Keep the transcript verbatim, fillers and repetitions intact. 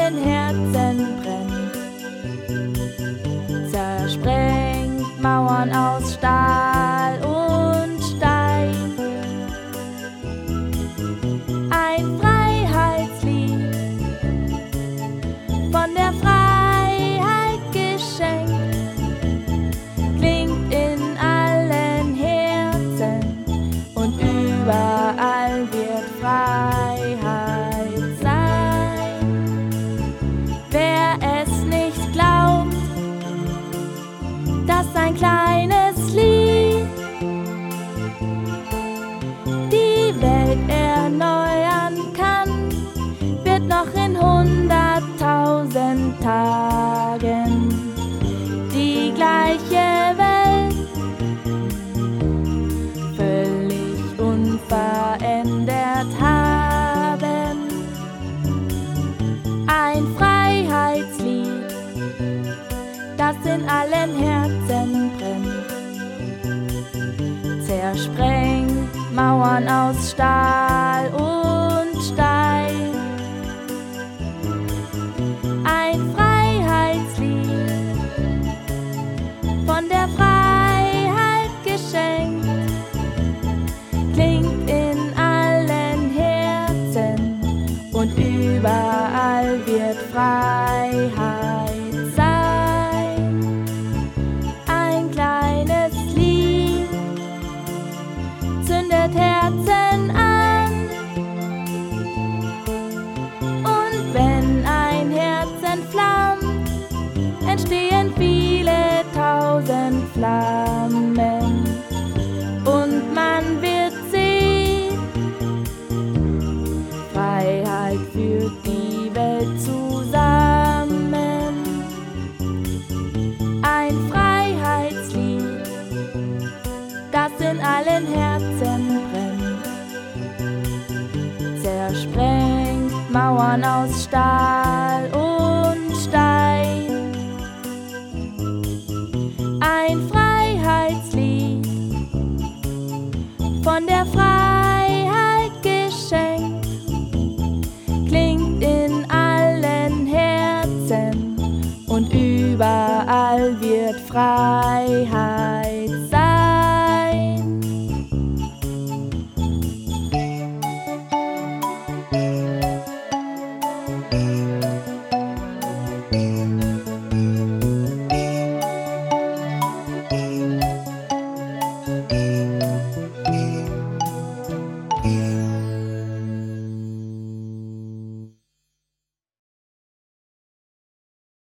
allen Herzen brennt, zersprengt Mauern aus Stahl und Stein. Ein Freiheitslied, von der Freiheit geschenkt, klingt in allen Herzen und überall wird Freiheit sein. Wer es nicht glaubt, dass ein kleines Lied die Welt erneuern kann, wird noch in hunderttausend Tagen die gleiche Welt völlig unverändert haben. Ein Freiheitslied, das in allen Herzen brennt, zersprengt Mauern aus Stahl und Stein. Ein Freiheitslied, von der Freiheit geschenkt, klingt in allen Herzen und überall wird Freiheit sein. Ein kleines Lied zündet Herzen an, und wenn ein Herz entflammt, entstehen viele tausend Flammen, und man wird sehen, Freiheit führt die Welt zusammen. Ein Freiheitslied, das in allen Herzen brennt, zersprengt Mauern aus Stahl